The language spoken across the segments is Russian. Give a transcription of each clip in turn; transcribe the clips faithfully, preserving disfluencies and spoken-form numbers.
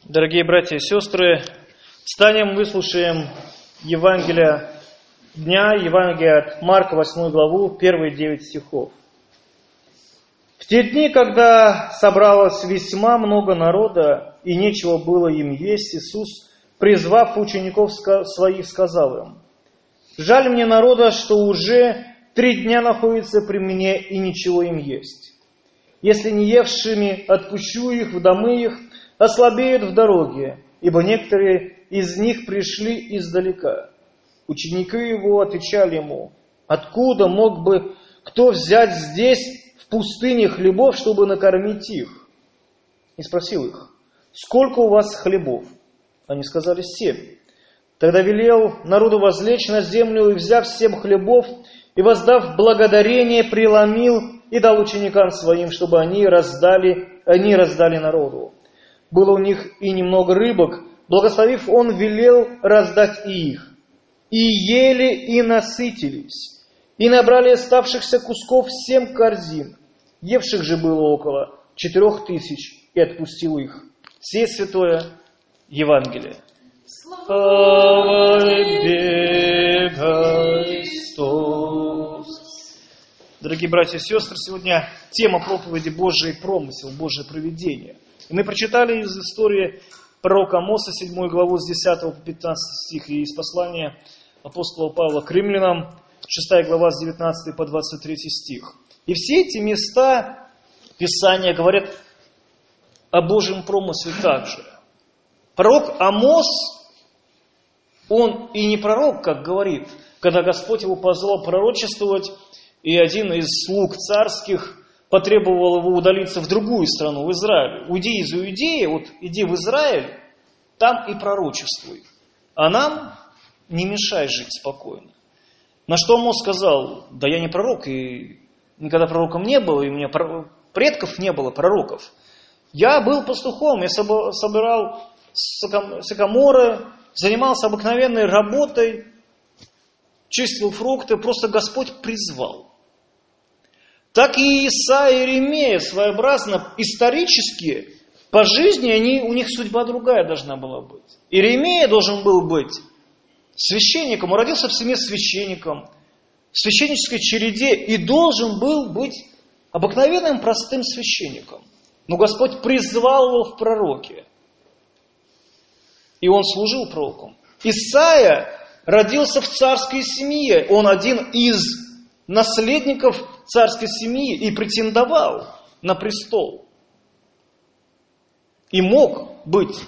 Дорогие братья и сестры, встанем, выслушаем Евангелие дня, Евангелие от Марка, восьмую главу, первые девять стихов. В те дни, когда собралось весьма много народа, и нечего было им есть, Иисус, призвав учеников своих, сказал им: «Жаль мне народа, что уже три дня находится при мне, и ничего им есть. Если не евшими отпущу их в домы их, ослабеют в дороге, ибо некоторые из них пришли издалека». Ученики его отвечали ему: «Откуда мог бы кто взять здесь, в пустыне, хлебов, чтобы накормить их?» И спросил их: «Сколько у вас хлебов?» Они сказали: «Семь». Тогда велел народу возлечь на землю, и, взяв семь хлебов, и воздав благодарение, преломил и дал ученикам своим, чтобы они раздали, они раздали народу. Было у них и немного рыбок, благословив, он велел раздать и их. И ели, и насытились, и набрали оставшихся кусков семь корзин. Евших же было около четырех тысяч, и отпустил их. Сие святое Евангелие. Слава тебе, Христос! Дорогие братья и сестры, сегодня тема проповеди Божий промысел, Божие провидение. И мы прочитали из истории пророка Амоса, седьмую главу, с десятого по пятнадцатый стих, и из послания апостола Павла к римлянам, шестая глава, с девятнадцатого по двадцать третий стих. И все эти места Писания говорят о Божьем промысле также. Пророк Амос, он и не пророк, как говорит, когда Господь его позвал пророчествовать, и один из слуг царских потребовал его удалиться в другую страну, в Израиль. Уйди из Иудеи, вот иди в Израиль, там и пророчествуй. А нам не мешай жить спокойно. На что Амос сказал: да я не пророк, и никогда пророком не был, и у меня предков не было пророков. Я был пастухом, я собирал сокоморы, занимался обыкновенной работой, чистил фрукты, просто Господь призвал. Так и Исаия и Иеремия своеобразно, исторически, по жизни они, у них судьба другая должна была быть. Иеремия должен был быть священником, он родился в семье священником, в священнической череде, и должен был быть обыкновенным простым священником. Но Господь призвал его в пророки, и он служил пророком. Исаия родился в царской семье, он один из наследников царской семьи и претендовал на престол. И мог быть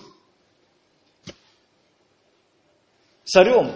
царем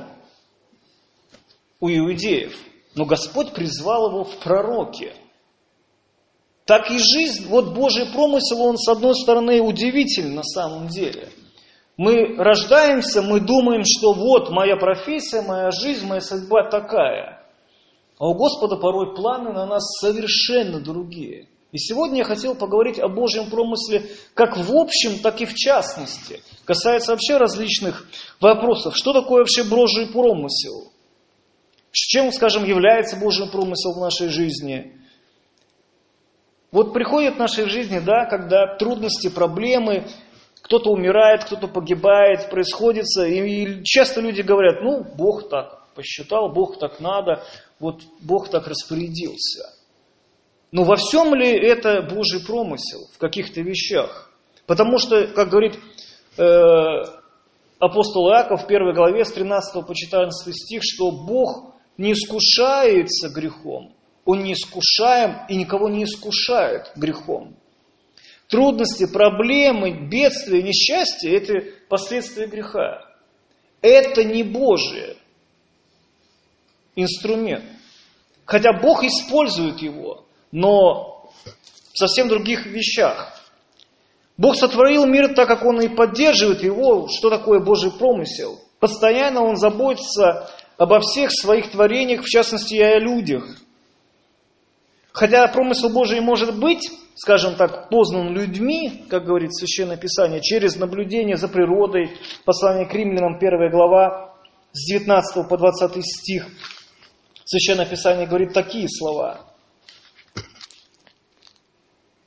у иудеев. Но Господь призвал его в пророки. Так и жизнь, вот Божий промысел, он с одной стороны удивителен на самом деле. Мы рождаемся, мы думаем, что вот моя профессия, моя жизнь, моя судьба такая. А у Господа порой планы на нас совершенно другие. И сегодня я хотел поговорить о Божьем промысле как в общем, так и в частности. Касается вообще различных вопросов. Что такое вообще Божий промысел? Чем, скажем, является Божий промысел в нашей жизни? Вот приходят в нашей жизни, да, когда трудности, проблемы, кто-то умирает, кто-то погибает, происходит. И часто люди говорят: ну, Бог так посчитал, Бог так надо, вот Бог так распорядился. Но во всем ли это Божий промысел? В каких-то вещах? Потому что, как говорит э, апостол Иаков в первой главе с тринадцатого по четырнадцатый стих, что Бог не искушается грехом. Он не искушаем и никого не искушает грехом. Трудности, проблемы, бедствия, несчастья – это последствия греха. Это не Божий инструмент. Хотя Бог использует его, но в совсем других вещах. Бог сотворил мир так, как Он и поддерживает его. Что такое Божий промысел? Постоянно Он заботится обо всех своих творениях, в частности и о людях. Хотя промысел Божий может быть, скажем так, познан людьми, как говорит Священное Писание, через наблюдение за природой. Послание к римлянам, первая глава, с девятнадцатого по двадцатый стих. Священное Писание говорит такие слова.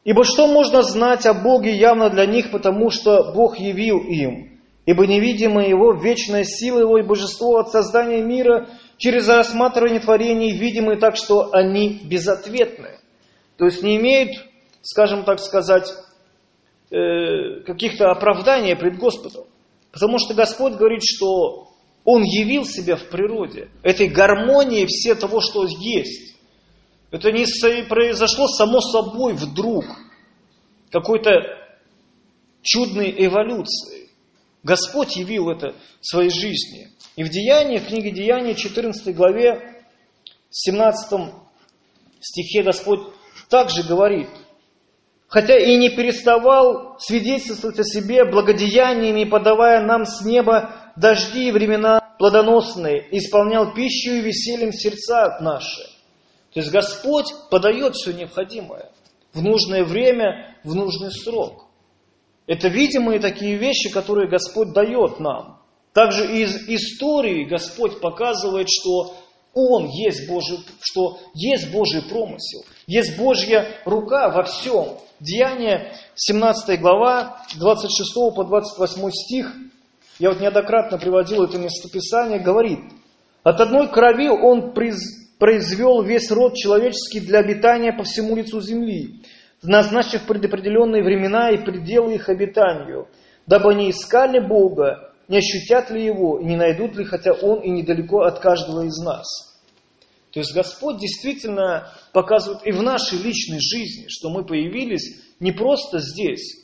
Ибо что можно знать о Боге явно для них, потому что Бог явил им? Ибо невидимая Его вечная сила Его и божество от создания мира через рассматривание творений видимы так, что они безответны. То есть не имеют, скажем так сказать, э, каких-то оправданий пред Господом. Потому что Господь говорит, что Он явил себя в природе. Этой гармонии все того, что есть. Это не произошло само собой вдруг. Какой-то чудной эволюции. Господь явил это в своей жизни. И в Деянии, в книге Деяний, четырнадцатой главе, семнадцатом стихе Господь также говорит: «Хотя и не переставал свидетельствовать о себе благодеяниями, подавая нам с неба дожди и времена плодоносные, исполнял пищу и весельем сердца наши». То есть Господь подает все необходимое в нужное время, в нужный срок. Это видимые такие вещи, которые Господь дает нам. Также из истории Господь показывает, что Он есть Божий, что есть Божий промысел, есть Божья рука во всем. Деяния, семнадцатая глава, двадцать шестой по двадцать восьмой стих, я вот неоднократно приводил это местописание, говорит: «От одной крови Он произвел весь род человеческий для обитания по всему лицу земли, назначив предопределенные времена и пределы их обитанию, дабы они искали Бога, не ощутят ли Его, и не найдут ли, хотя Он и недалеко от каждого из нас». То есть Господь действительно показывает и в нашей личной жизни, что мы появились не просто здесь,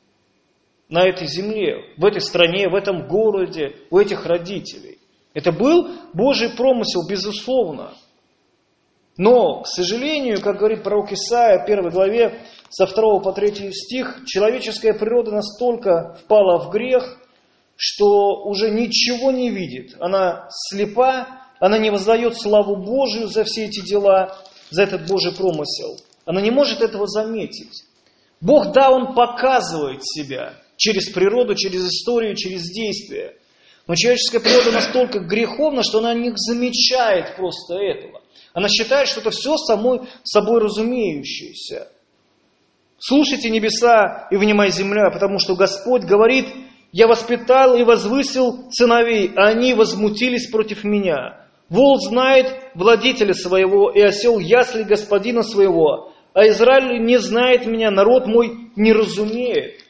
на этой земле, в этой стране, в этом городе, у этих родителей. Это был Божий промысел, безусловно. Но, к сожалению, как говорит пророк Исаия в первой главе, со второго по третий стих, человеческая природа настолько впала в грех, что уже ничего не видит. Она слепа, она не воздает славу Божию за все эти дела, за этот Божий промысел. Она не может этого заметить. Бог, да, Он показывает себя через природу, через историю, через действия. Но человеческая природа настолько греховна, что она не замечает просто этого. Она считает, что это все самой собой разумеющееся. «Слушайте, небеса, и внимай, земля, потому что Господь говорит: я воспитал и возвысил сыновей, а они возмутились против меня. Вол знает владетеля своего, и осел ясли господина своего, а Израиль не знает меня, народ мой не разумеет».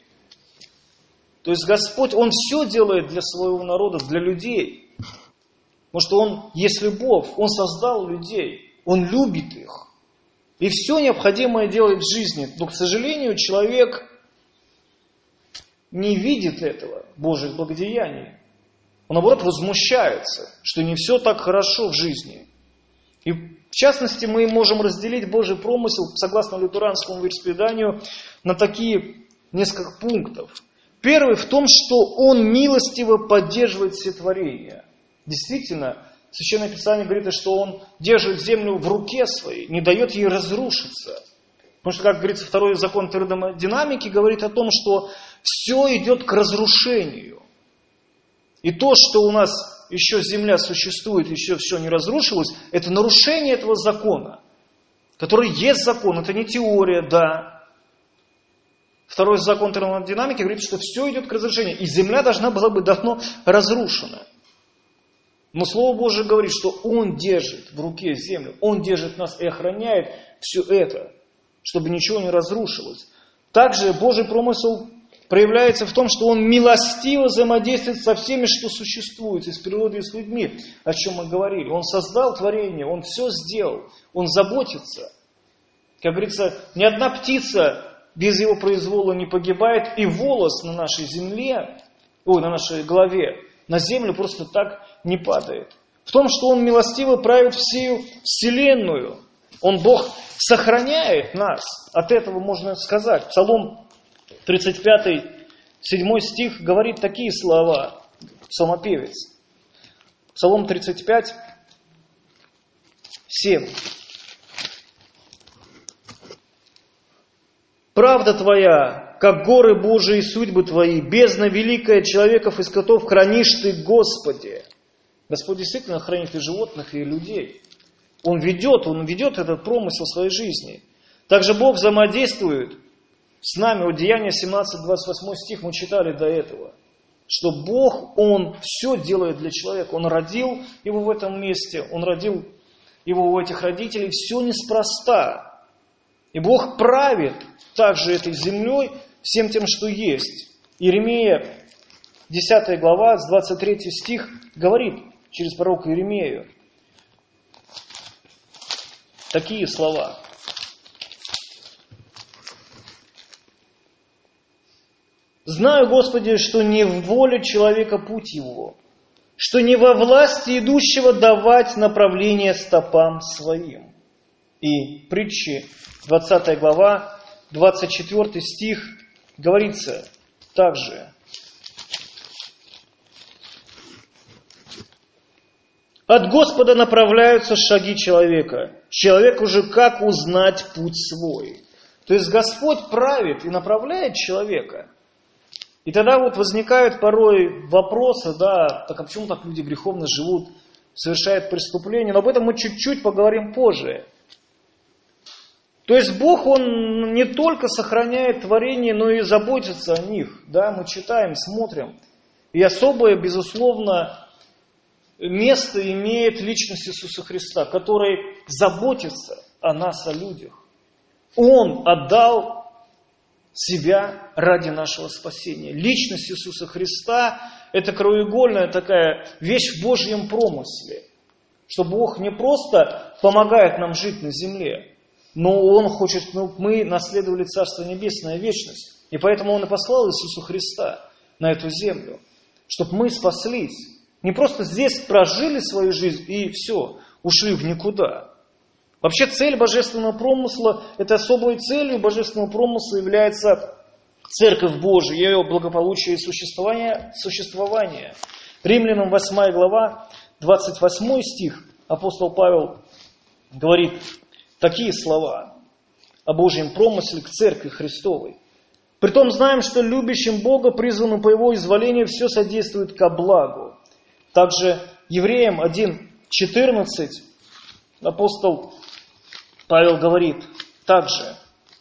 То есть Господь, Он все делает для своего народа, для людей. Потому что Он есть любовь, Он создал людей, Он любит их. И все необходимое делает в жизни. Но, к сожалению, человек не видит этого, Божьих благодеяний. Он, наоборот, возмущается, что не все так хорошо в жизни. И, в частности, мы можем разделить Божий промысел, согласно лютеранскому вероисповеданию, на такие несколько пунктов. Первый в том, что Он милостиво поддерживает все творения. Действительно, Священное Писание говорит, что Он держит землю в руке своей, не дает ей разрушиться. Потому что, как говорится, второй закон термодинамики говорит о том, что все идет к разрушению. И то, что у нас еще земля существует, еще все не разрушилось, это нарушение этого закона, который есть закон, это не теория, да. Второй закон термодинамики говорит, что все идет к разрушению, и земля должна была быть давно разрушена. Но Слово Божие говорит, что Он держит в руке землю, Он держит нас и охраняет все это, чтобы ничего не разрушилось. Также Божий промысел проявляется в том, что Он милостиво взаимодействует со всеми, что существует, и с природой, и с людьми, о чем мы говорили. Он создал творение, Он все сделал, Он заботится. Как говорится, ни одна птица без Его произвола не погибает, и волос на нашей земле, ой, на нашей голове, на землю просто так не падает. В том, что Он милостиво правит всею вселенную. Он, Бог, сохраняет нас. От этого можно сказать. Псалом тридцать пятый, седьмой стих говорит такие слова. Псалмопевец. Псалом тридцать пять, семь. «Правда Твоя, как горы Божии, судьбы Твои, бездна великая человеков и скотов хранишь Ты, Господи». Господь действительно хранит и животных, и людей. Он ведет, Он ведет этот промысел в своей жизни. Также Бог взаимодействует с нами. Вот Деяния семнадцать, двадцать восьмой стих мы читали до этого. Что Бог, Он все делает для человека. Он родил его в этом месте, Он родил его у этих родителей. Все неспроста. И Бог правит также этой землей всем тем, что есть. Иеремия, десятая глава, с двадцать третий стих, говорит через пророка Иеремию такие слова. «Знаю, Господи, что не в воле человека путь его, что не во власти идущего давать направление стопам своим». И притчи, двадцатая глава, двадцать четвёртый стих, говорится также. «От Господа направляются шаги человека. Человеку же как узнать путь свой?» То есть Господь правит и направляет человека. И тогда вот возникают порой вопросы, да, так а почему так люди греховно живут, совершают преступления, но об этом мы чуть-чуть поговорим позже. То есть Бог, Он не только сохраняет творение, но и заботится о них. Да, мы читаем, смотрим. И особое, безусловно, место имеет личность Иисуса Христа, который заботится о нас, о людях. Он отдал себя ради нашего спасения. Личность Иисуса Христа – это краеугольная такая вещь в Божьем промысле. Что Бог не просто помогает нам жить на земле, но Он хочет, чтобы мы наследовали Царство Небесное, вечность. И поэтому Он и послал Иисуса Христа на эту землю, чтобы мы спаслись. Не просто здесь прожили свою жизнь и все, ушли в никуда. Вообще цель божественного промысла, это особой целью божественного промысла является Церковь Божия, ее благополучие и существование. существование. Римлянам восьмая глава, двадцать восьмой стих, апостол Павел говорит такие слова о Божьем промысле к Церкви Христовой. «Притом знаем, что любящим Бога, призванным по Его изволению, все содействует ко благу». Также Евреям один четырнадцать апостол Павел говорит также: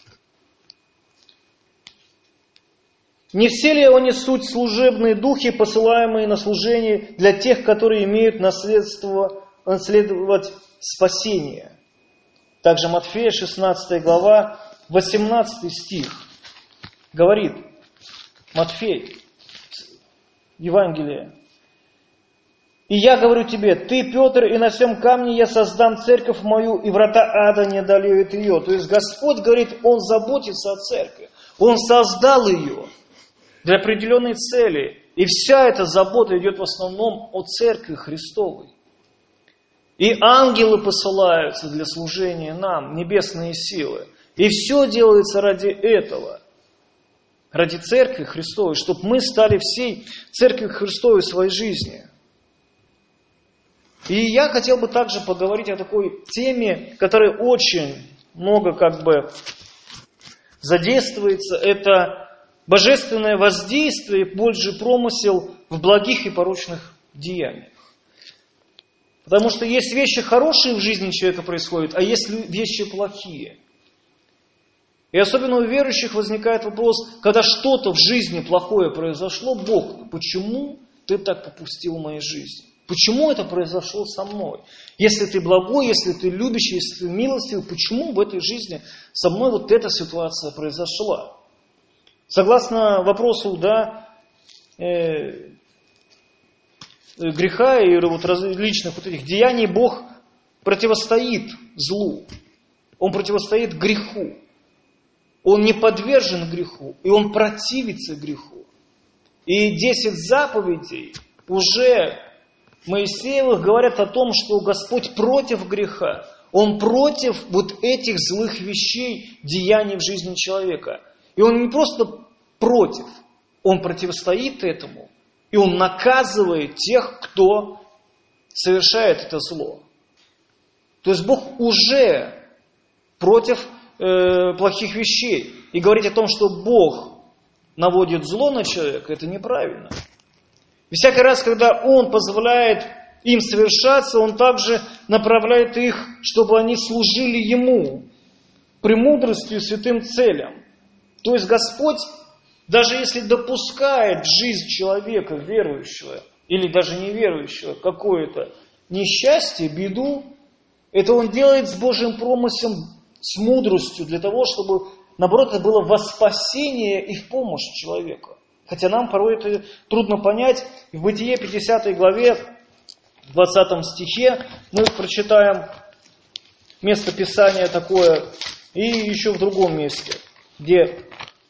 «Не все ли они суть служебные духи, посылаемые на служение для тех, которые имеют наследство, наследовать спасение?» Также Матфея шестнадцатая глава, восемнадцатый стих говорит, Матфей, Евангелие: «И я говорю тебе, ты, Петр, и на всем камне я создам церковь мою, и врата ада не одолеют ее». То есть Господь говорит, Он заботится о церкви. Он создал ее для определенной цели. И вся эта забота идет в основном о церкви Христовой. И ангелы посылаются для служения нам, небесные силы. И все делается ради этого. Ради церкви Христовой, чтобы мы стали всей церкви Христовой в своей жизни. И я хотел бы также поговорить о такой теме, которая очень много как бы задействуется. Это божественное воздействие, Божий промысел в благих и порочных деяниях. Потому что есть вещи хорошие в жизни человека происходят, а есть вещи плохие. И особенно у верующих возникает вопрос, когда что-то в жизни плохое произошло, Бог, почему ты так попустил в моей жизни? Почему это произошло со мной? Если ты благой, если ты любящий, если ты милостивый, почему в этой жизни со мной вот эта ситуация произошла? Согласно вопросу, да, э, греха и вот различных вот этих деяний, Бог противостоит злу. Он противостоит греху. Он не подвержен греху, и Он противится греху. И десять заповедей уже Моисеевых говорят о том, что Господь против греха. Он против вот этих злых вещей, деяний в жизни человека. И Он не просто против, Он противостоит этому. И Он наказывает тех, кто совершает это зло. То есть Бог уже против э, плохих вещей. И говорить о том, что Бог наводит зло на человека, это неправильно. И всякий раз, когда Он позволяет им совершаться, Он также направляет их, чтобы они служили Ему премудростью и святым целям. То есть Господь, даже если допускает в жизнь человека, верующего, или даже неверующего, какое-то несчастье, беду, это Он делает с Божьим промыслом, с мудростью, для того, чтобы, наоборот, это было во спасение и в помощь человеку. Хотя нам порой это трудно понять. В Бытие пятидесятой главе, двадцатом стихе, мы прочитаем место Писания такое, и еще в другом месте, где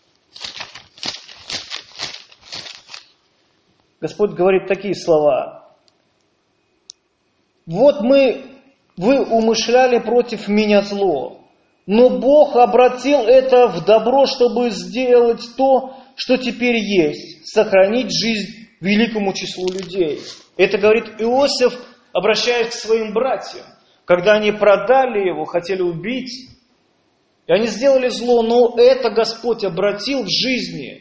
Господь говорит такие слова. «Вот мы, вы умышляли против меня зло, но Бог обратил это в добро, чтобы сделать то, что теперь есть, сохранить жизнь великому числу людей». Это говорит Иосиф, обращаясь к своим братьям, когда они продали его, хотели убить, и они сделали зло, но это Господь обратил в жизни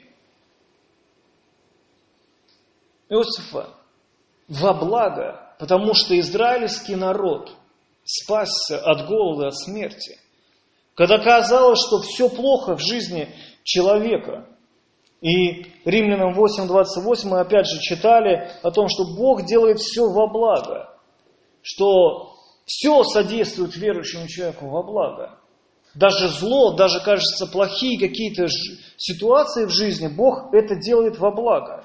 Иосифа во благо, потому что израильский народ спасся от голода, от смерти. Когда казалось, что все плохо в жизни человека. И Римлянам восемь двадцать восемь мы опять же читали о том, что Бог делает все во благо, что все содействует верующему человеку во благо. Даже зло, даже, кажется, плохие какие-то ситуации в жизни, Бог это делает во благо.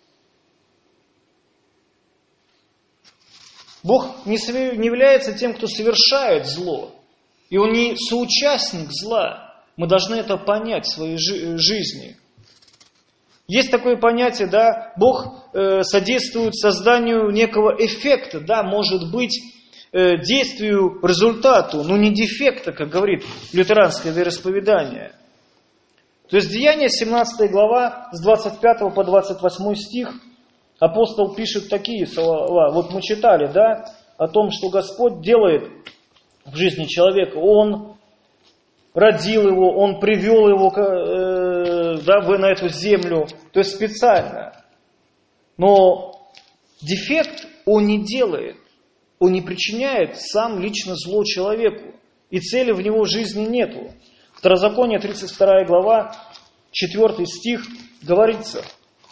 Бог не является тем, кто совершает зло. И Он не соучастник зла. Мы должны это понять в своей жизни. Есть такое понятие, да, Бог э, содействует созданию некого эффекта, да, может быть, э, действию, результату, но не дефекта, как говорит лютеранское вероисповедание. То есть Деяния, семнадцатая глава, с двадцать пятого по двадцать восьмой стих, апостол пишет такие слова. Вот мы читали, да, о том, что Господь делает в жизни человека. Он родил его, Он привел его э, да, на эту землю, то есть специально. Но дефект Он не делает, Он не причиняет сам лично зло человеку. И цели в него жизни нету. Второзаконие, тридцать вторая глава, четвёртый стих, говорится: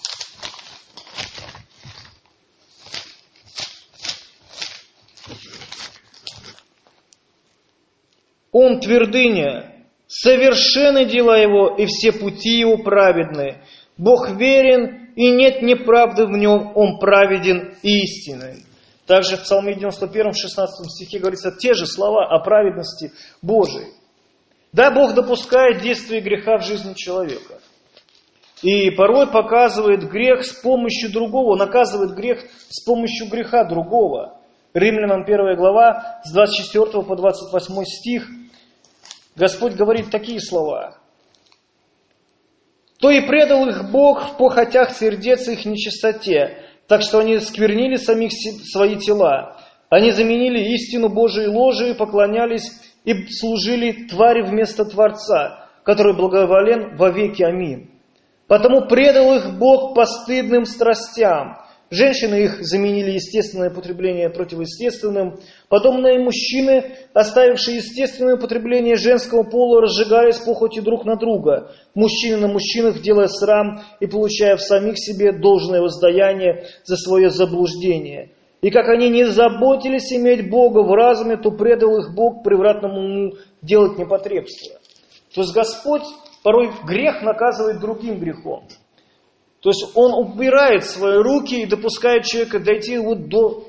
Он твердыня, совершенны дела Его, и все пути Его праведны. Бог верен, и нет неправды в Нем, Он праведен и истинный. Также в Псалме девяносто первом, шестнадцатом стихе говорится те же слова о праведности Божией. Да, Бог допускает действие греха в жизни человека. И порой показывает грех с помощью другого, наказывает грех с помощью греха другого. Римлянам первая глава, с двадцать четвёртого по двадцать восьмой стих, Господь говорит такие слова. «То и предал их Бог в похотях сердец их нечистоте, так что они сквернили самих свои тела. Они заменили истину Божию ложью, поклонялись и служили твари вместо Творца, который благоволен вовеки. Аминь. Потому предал их Бог постыдным страстям. Женщины их заменили естественное потребление противоестественным. Подобные мужчины, оставившие естественное потребление женского пола, разжигались похотью друг на друга. Мужчины на мужчинах, делая срам и получая в самих себе должное воздаяние за свое заблуждение. И как они не заботились иметь Бога в разуме, то предал их Бог превратному уму делать непотребство». То есть Господь порой грех наказывает другим грехом. То есть Он убирает свои руки и допускает человека дойти вот до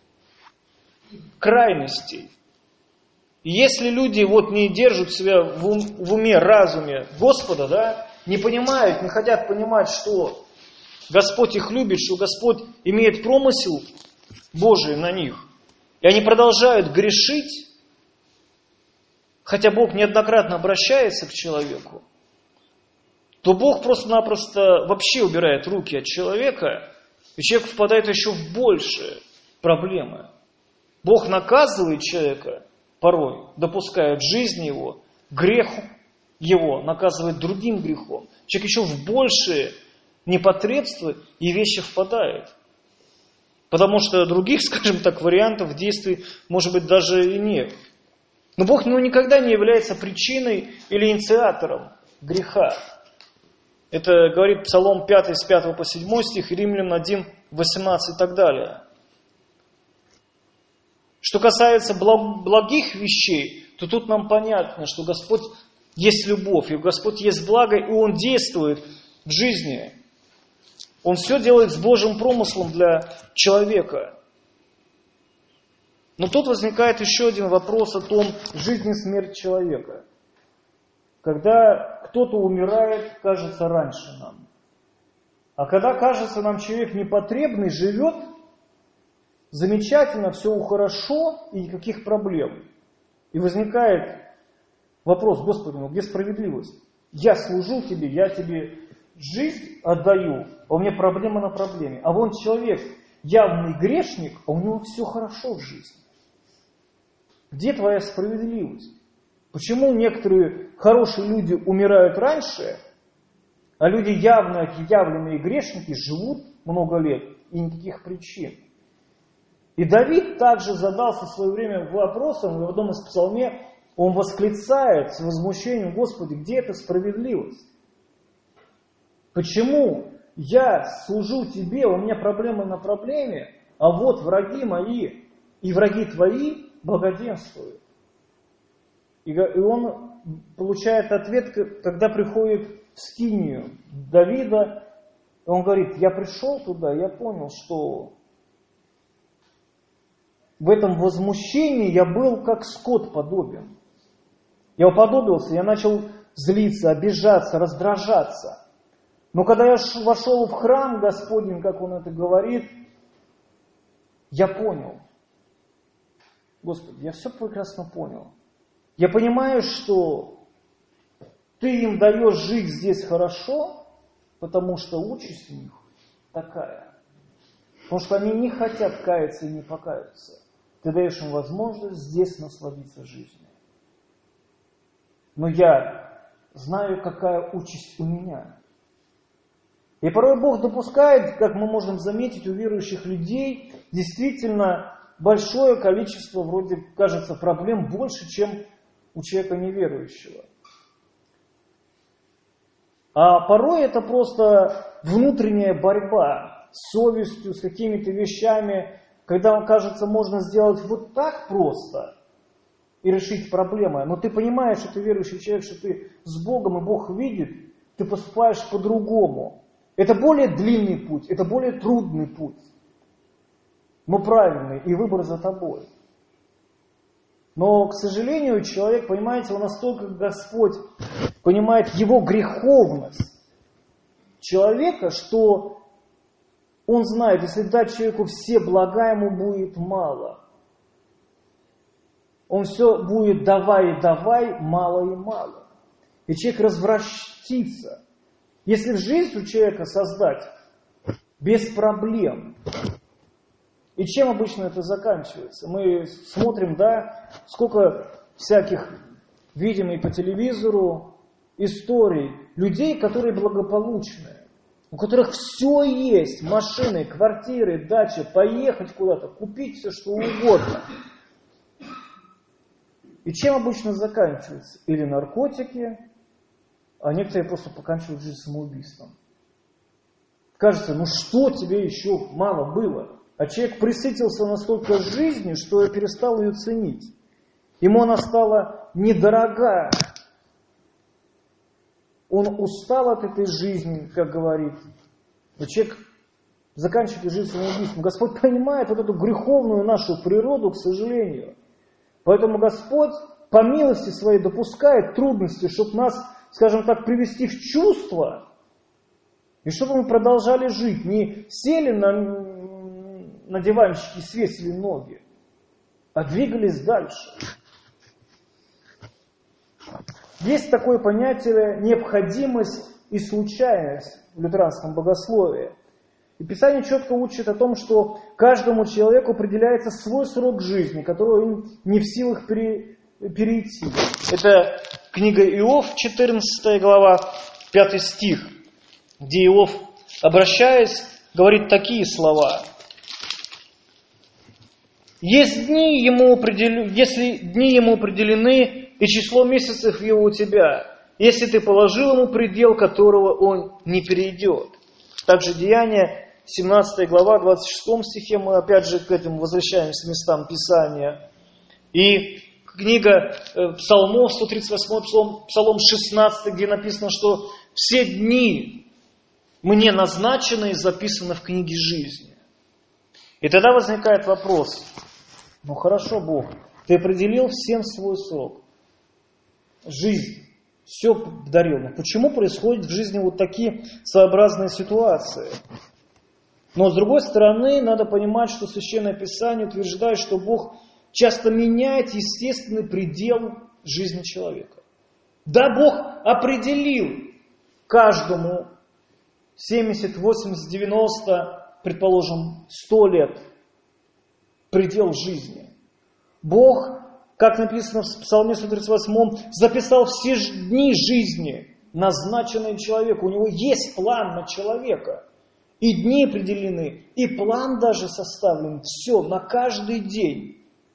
крайностей. И если люди вот не держат себя в, ум, в уме, разуме Господа, да, не понимают, не хотят понимать, что Господь их любит, что Господь имеет промысел Божий на них, и они продолжают грешить, хотя Бог неоднократно обращается к человеку, то Бог просто-напросто вообще убирает руки от человека, и человек впадает еще в большие проблемы. Бог наказывает человека порой, допускает в жизни его, грех его наказывает другим грехом. Человек еще в большие непотребства и вещи впадает. Потому что других, скажем так, вариантов действий, может быть, даже и нет. Но Бог ну, никогда не является причиной или инициатором греха. Это говорит Псалом пятый с пятого по седьмой стих, Римлян один, восемнадцать и так далее. Что касается благих вещей, то тут нам понятно, что Господь есть любовь, и Господь есть благо, и Он действует в жизни. Он все делает с Божьим промыслом для человека. Но тут возникает еще один вопрос о том, жизнь и смерть человека. Когда кто-то умирает, кажется, раньше нам. А когда, кажется, нам человек непотребный, живет, замечательно, все хорошо и никаких проблем. И возникает вопрос: Господи, ну где справедливость? Я служу Тебе, я Тебе жизнь отдаю, а у меня проблема на проблеме. А вон человек, явный грешник, а у него все хорошо в жизни. Где твоя справедливость? Почему некоторые хорошие люди умирают раньше, а люди явно явленные грешники живут много лет и никаких причин? И Давид также задался в свое время вопросом, в одном из псалме он восклицает с возмущением: Господи, где эта справедливость? Почему я служу Тебе, у меня проблемы на проблеме, а вот враги мои и враги Твои благоденствуют? И он получает ответ, когда приходит в скинию Давида, он говорит: я пришел туда, я понял, что в этом возмущении я был как скот подобен. Я уподобился, я начал злиться, обижаться, раздражаться. Но когда я вошел в храм Господень, как он это говорит, я понял. Господи, я все прекрасно понял. Я понимаю, что Ты им даешь жить здесь хорошо, потому что участь у них такая. Потому что они не хотят каяться и не покаяться. Ты даешь им возможность здесь насладиться жизнью. Но я знаю, какая участь у меня. И порой Бог допускает, как мы можем заметить у верующих людей, действительно большое количество, вроде кажется, проблем больше, чем у человека неверующего. А порой это просто внутренняя борьба с совестью, с какими-то вещами, когда, вам кажется, можно сделать вот так просто и решить проблемы. Но ты понимаешь, что ты верующий человек, что ты с Богом, и Бог видит, ты поступаешь по-другому. Это более длинный путь, это более трудный путь, но правильный, и выбор за тобой. Но, к сожалению, человек, понимаете, он настолько, Господь понимает его греховность человека, что он знает, если дать человеку все блага, ему будет мало. Он все будет давай и давай, мало и мало. И человек развращится. Если жизнь у человека создать без проблем, и чем обычно это заканчивается? Мы смотрим, да, сколько всяких видим и по телевизору историй людей, которые благополучные, у которых все есть, машины, квартиры, дачи, поехать куда-то, купить все, что угодно. И чем обычно заканчивается? Или наркотики, а некоторые просто поканчивают жизнь самоубийством. Кажется, ну что тебе еще мало было? А человек присытился настолько жизнью, что перестал ее ценить. Ему она стала недорога. Он устал от этой жизни, как говорит. И человек заканчивает жизнь самоубийством. Господь понимает вот эту греховную нашу природу, к сожалению. Поэтому Господь по милости своей допускает трудности, чтобы нас, скажем так, привести в чувство, и чтобы мы продолжали жить. Не сели на, на диванчике и свесили ноги, а двигались дальше. Есть такое понятие необходимость и случайность в лютеранском богословии. И Писание четко учит о том, что каждому человеку определяется свой срок жизни, который он не в силах пере, перейти. Это книга Иов, четырнадцатая глава, пятый стих, где Иов, обращаясь, говорит такие слова. Есть дни ему определены, если дни ему определены, и число месяцев его у тебя, если ты положил ему предел, которого он не перейдет. Также Деяния, семнадцатая глава, двадцать шестом стихе, мы опять же к этому возвращаемся к местам Писания. И книга Псалмов, сто тридцать восьмой псалом, Псалом шестнадцатый, где написано, что все дни мне назначены и записаны в книге жизни. И тогда возникает вопрос, ну хорошо, Бог, ты определил всем свой срок, жизнь, все дарил, но почему происходят в жизни вот такие своеобразные ситуации? Но с другой стороны, надо понимать, что Священное Писание утверждает, что Бог часто меняет естественный предел жизни человека. Да, Бог определил каждому семьдесят, восемьдесят, девяносто, предположим, сто лет предел жизни. Бог, как написано в Псалме сто тридцать восьмом, записал все дни жизни, назначенные человеку. У него есть план на человека. И дни определены, и план даже составлен. Все, на каждый день.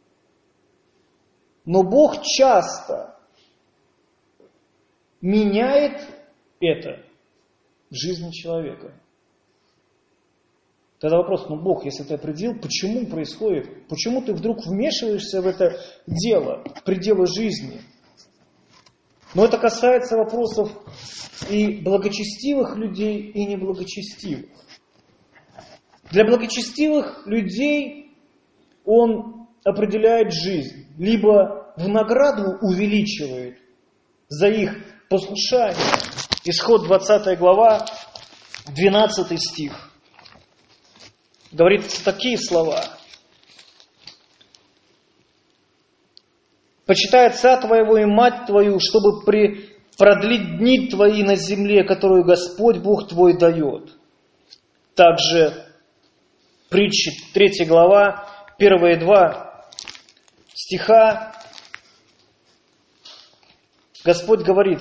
Но Бог часто меняет это в жизни человека. Тогда вопрос, ну Бог, если ты определил, почему происходит? Почему ты вдруг вмешиваешься в это дело, в пределы жизни? Но это касается вопросов и благочестивых людей, и неблагочестивых. Для благочестивых людей Он определяет жизнь, либо в награду увеличивает за их послушание. Исход двадцатая глава, двенадцатый стих. Говорит такие слова. «Почитай отца твоего и мать твою, чтобы при... продлить дни твои на земле, которую Господь Бог твой дает». Также притчи, третья глава, первые два стиха. Господь говорит: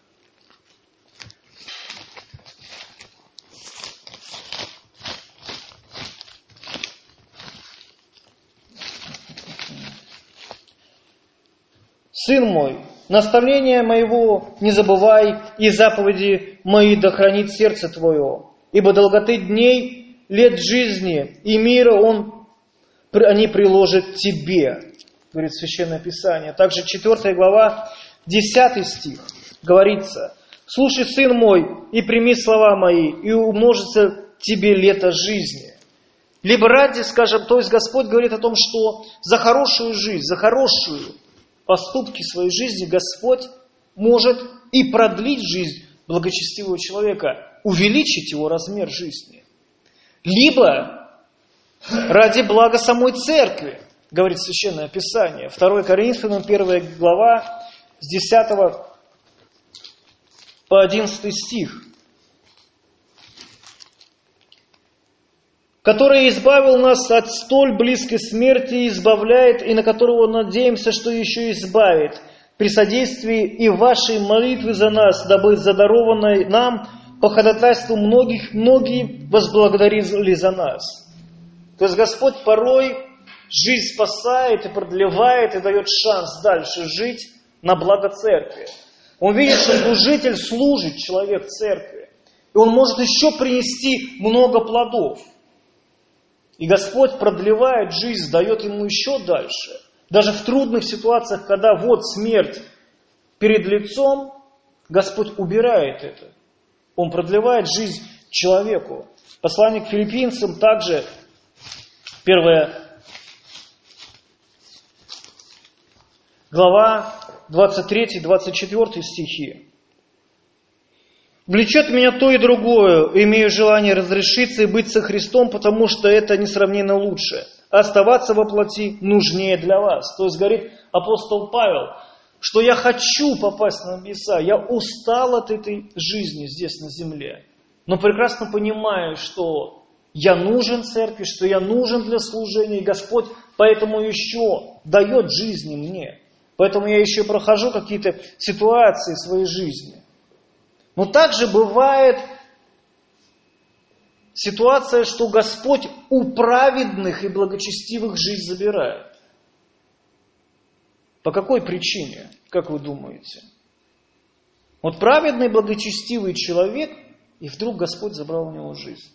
«Сын мой, наставление моего не забывай, и заповеди мои да хранит сердце твое, ибо долготы дней, лет жизни и мира он, они приложат тебе», говорит Священное Писание. Также четвёртая глава, десятый стих, говорится: «Слушай, сын мой, и прими слова мои, и умножится тебе лето жизни». Либо ради, скажем, то есть Господь говорит о том, что за хорошую жизнь, за хорошую поступки своей жизни Господь может и продлить жизнь благочестивого человека, увеличить его размер жизни. Либо ради блага самой церкви, говорит Священное Писание. второе Коринфянам, первая глава, с десятого по одиннадцатый стих. «Который избавил нас от столь близкой смерти, избавляет, и на которого надеемся, что еще избавит, при содействии и вашей молитвы за нас, дабы задарованной нам по ходатайству многих, многие возблагодарили за нас». То есть Господь порой жизнь спасает и продлевает, и дает шанс дальше жить на благо церкви. Он видит, что служитель служит, человек церкви, и он может еще принести много плодов. И Господь продлевает жизнь, дает ему еще дальше. Даже в трудных ситуациях, когда вот смерть перед лицом, Господь убирает это. Он продлевает жизнь человеку. Послание к филиппийцам также, первая глава, двадцать третий двадцать четвёртый стихи. «Влечет меня то и другое, имею желание разрешиться и быть со Христом, потому что это несравненно лучше. Оставаться во плоти нужнее для вас». То есть говорит апостол Павел, что я хочу попасть на небеса, я устал от этой жизни здесь на земле, но прекрасно понимаю, что я нужен церкви, что я нужен для служения, и Господь поэтому еще дает жизни мне. Поэтому я еще прохожу какие-то ситуации в своей жизни. Но также бывает ситуация, что Господь у праведных и благочестивых жизнь забирает. По какой причине, как вы думаете? Вот праведный, благочестивый человек, и вдруг Господь забрал у него жизнь.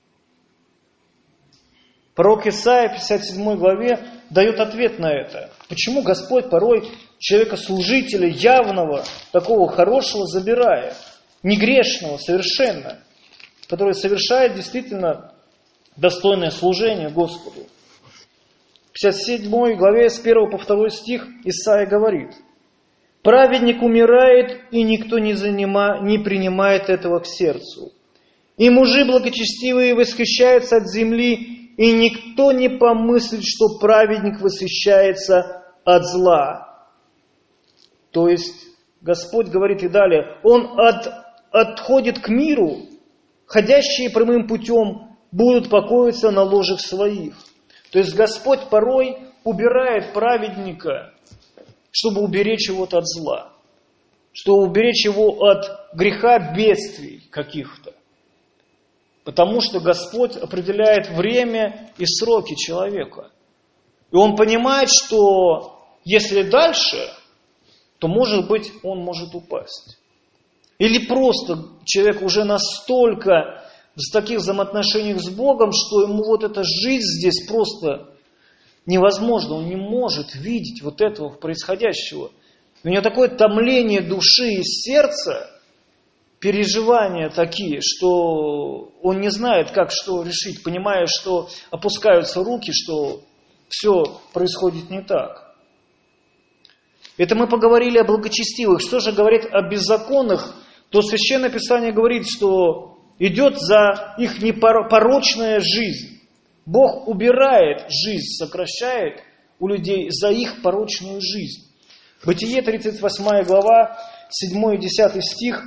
Пророк Исаия в пятьдесят седьмой главе дает ответ на это. Почему Господь порой человека-служителя, явного, такого хорошего забирает, не грешного совершенно, который совершает действительно достойное служение Господу. В пятьдесят седьмой главе с первого по второй стих Исаия говорит: «Праведник умирает, и никто не, занима, не принимает этого к сердцу. И мужи благочестивые восхищаются от земли, и никто не помыслит, что праведник восхищается от зла». То есть Господь говорит и далее: Он от, отходит к миру, ходящие прямым путем будут покоиться на ложах своих. То есть Господь порой убирает праведника, чтобы уберечь его от зла, чтобы уберечь его от греха, бедствий каких-то. Потому что Господь определяет время и сроки человека. И Он понимает, что если дальше, то, может быть, он может упасть. Или просто человек уже настолько в таких взаимоотношениях с Богом, что ему вот эта жизнь здесь просто невозможно. Он не может видеть вот этого происходящего. У него такое томление души и сердца, переживания такие, что он не знает, как что решить, понимая, что опускаются руки, что все происходит не так. Это мы поговорили о благочестивых. Что же говорит о беззаконных? То Священное Писание говорит, что идет за их непорочная жизнь. Бог убирает жизнь, сокращает у людей за их порочную жизнь. Бытие, тридцать восьмая глава, седьмой и десятый стих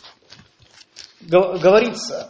говорится: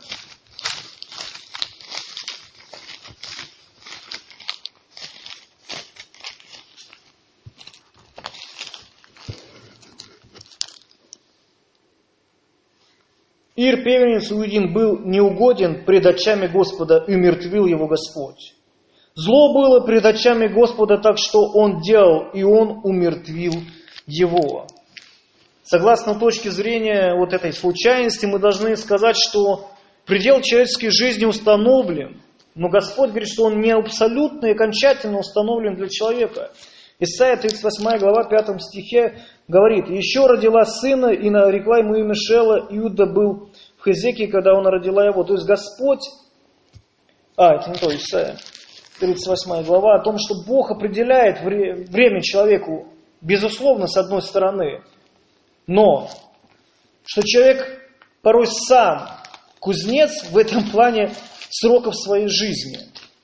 «Ир, первенец Иудин, был неугоден пред очами Господа, и умертвил его Господь. Зло было пред очами Господа, так что он делал, и он умертвил его». Согласно точке зрения вот этой случайности, мы должны сказать, что предел человеческой жизни установлен, но Господь говорит, что он не абсолютно и окончательно установлен для человека. Исайя тридцать восьмая глава, пятом стихе говорит: «Еще родила сына, и нарекла ему имя Шела, Иуда был в Хезекии, когда она родила его». То есть Господь, а, это не то, Исайя, тридцать восьмая глава, о том, что Бог определяет время человеку, безусловно, с одной стороны, но что человек порой сам кузнец в этом плане сроков своей жизни.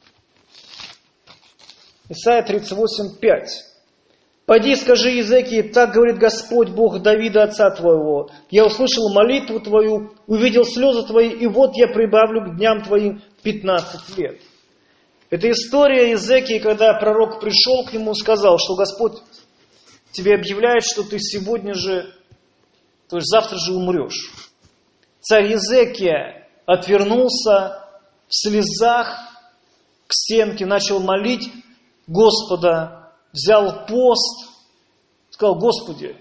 Исайя тридцать восемь пять. «Пойди, скажи Иезекии, так говорит Господь, Бог Давида, отца твоего. Я услышал молитву твою, увидел слезы твои, и вот я прибавлю к дням твоим пятнадцать лет». Это история Иезекии, когда пророк пришел к нему и сказал, что Господь тебе объявляет, что ты сегодня же, то есть завтра же умрешь. Царь Иезекия отвернулся в слезах к стенке, начал молить Господа, взял пост, сказал: Господи,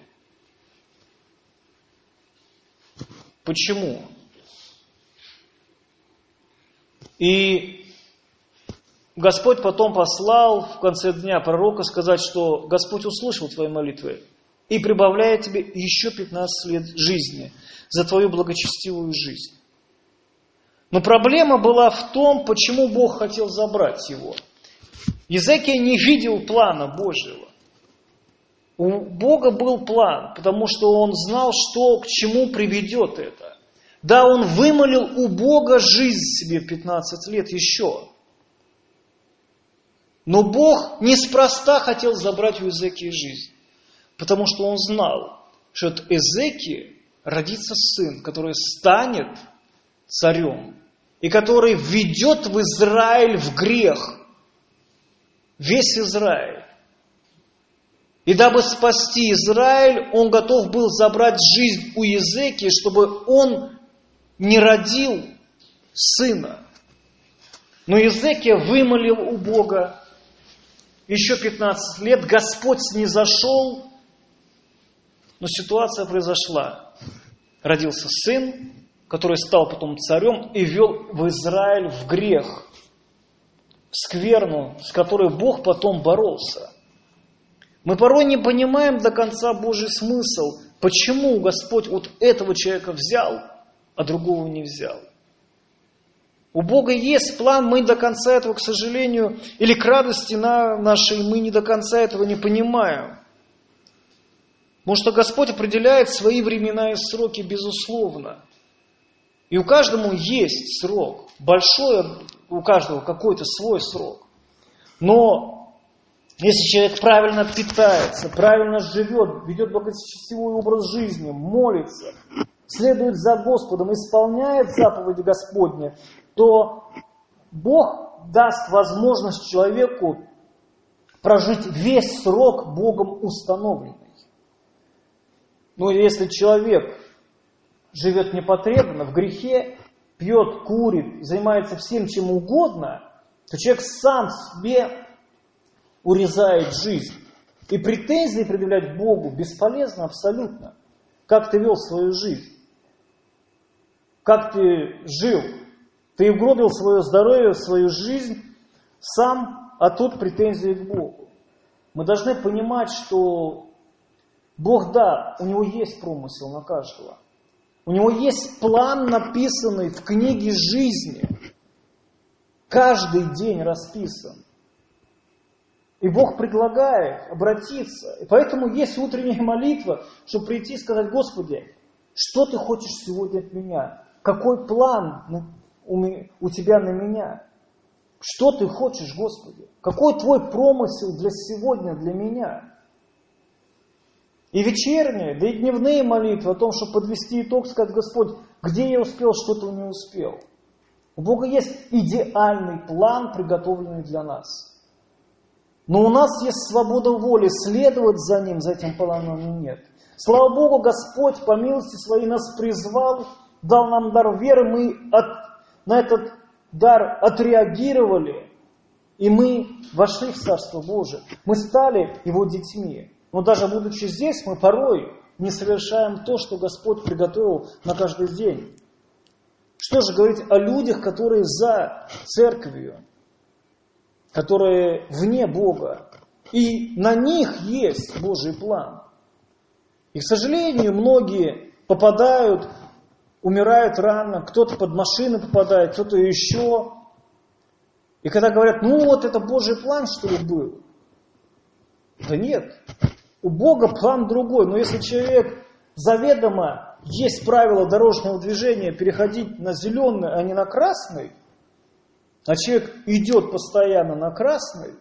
почему? И Господь потом послал в конце дня пророка сказать, что Господь услышал твои молитвы и прибавляет тебе еще пятнадцать лет жизни за твою благочестивую жизнь. Но проблема была в том, почему Бог хотел забрать его. Иезекия не видел плана Божьего. У Бога был план, потому что он знал, что к чему приведет это. Да, он вымолил у Бога жизнь себе в пятнадцать лет еще. Но Бог неспроста хотел забрать у Иезекии жизнь. Потому что он знал, что от Иезекии родится сын, который станет царем. И который введет в Израиль в грех. Весь Израиль. И дабы спасти Израиль, он готов был забрать жизнь у Иезекии, чтобы он не родил сына. Но Иезекия вымолил у Бога еще пятнадцать лет, Господь снизошел, но ситуация произошла. родился сын, который стал потом царем и ввел в Израиль в грех, в скверну, с которой Бог потом боролся. Мы порой не понимаем до конца Божий смысл, почему Господь вот этого человека взял, а другого не взял. У Бога есть план, мы до конца этого, к сожалению, или к радости нашей, мы не до конца этого не понимаем. Потому что Господь определяет свои времена и сроки безусловно. И у каждого есть срок. Большой, у каждого какой-то свой срок. Но если человек правильно питается, правильно живет, ведет благочестивый образ жизни, молится, следует за Господом, исполняет заповеди Господни, то Бог даст возможность человеку прожить весь срок Богом установленный. Но если человек живет непотребно, в грехе, пьет, курит, занимается всем чем угодно, то человек сам себе урезает жизнь. И претензии предъявлять Богу бесполезно абсолютно. Как ты вел свою жизнь? Как ты жил? Ты угробил свое здоровье, свою жизнь сам, а тут претензии к Богу. Мы должны понимать, что Бог, да, у Него есть промысел на каждого. У Него есть план, написанный в книге жизни. Каждый день расписан. И Бог предлагает обратиться. И поэтому есть утренняя молитва, чтобы прийти и сказать: Господи, что Ты хочешь сегодня от меня? Какой план у Тебя на меня? Что Ты хочешь, Господи? Какой Твой промысел для сегодня, для меня? И вечерние, да и дневные молитвы о том, чтобы подвести итог, сказать: Господь, где я успел, что-то не успел. У Бога есть идеальный план, приготовленный для нас. Но у нас есть свобода воли, следовать за ним, за этим планом или нет. Слава Богу, Господь по милости своей нас призвал, дал нам дар веры, мы от, на этот дар отреагировали, и мы вошли в Царство Божие. Мы стали Его детьми. Но даже будучи здесь, мы порой не совершаем то, что Господь приготовил на каждый день. Что же говорить о людях, которые за церковью, которые вне Бога, и на них есть Божий план. И, к сожалению, многие попадают, умирают рано, кто-то под машины попадает, кто-то еще. И когда говорят: ну вот это Божий план, что ли, был? Да нет. У Бога план другой, но если человек заведомо, есть правила дорожного движения, переходить на зеленый, а не на красный, а человек идет постоянно на красный,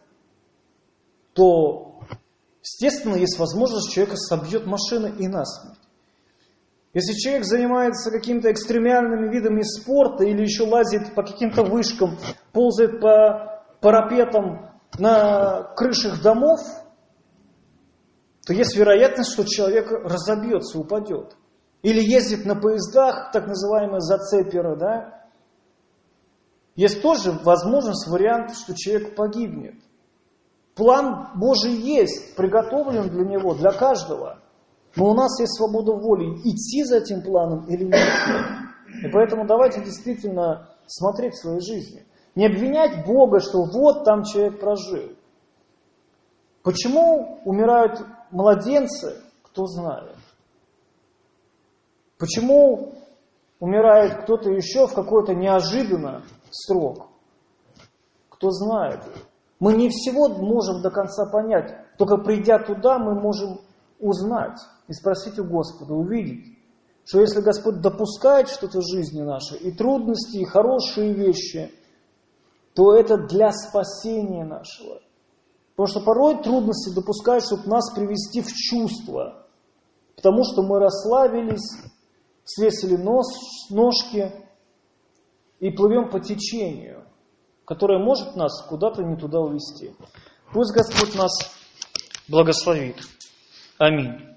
то, естественно, есть возможность, человека собьет машина и насмерть. Если человек занимается какими-то экстремальными видами спорта или еще лазит по каким-то вышкам, ползает по парапетам на крышах домов, то есть вероятность, что человек разобьется, упадет. Или ездит на поездах, так называемые зацеперы, да? Есть тоже возможность, вариант, что человек погибнет. План Божий есть, приготовлен для него, для каждого. Но у нас есть свобода воли, идти за этим планом или нет. И поэтому давайте действительно смотреть в своей жизни. Не обвинять Бога, что вот там человек прожил. Почему умирают младенцы, кто знает. Почему умирает кто-то еще в какой-то неожиданный срок? Кто знает. Мы не всего можем до конца понять. Только придя туда, мы можем узнать и спросить у Господа, увидеть, что если Господь допускает что-то в жизни нашей, и трудности, и хорошие вещи, то это для спасения нашего. Потому что порой трудности допускают, чтобы нас привести в чувство. Потому что мы расслабились, свесили нос, ножки и плывем по течению, которое может нас куда-то не туда увести. Пусть Господь нас благословит. Аминь.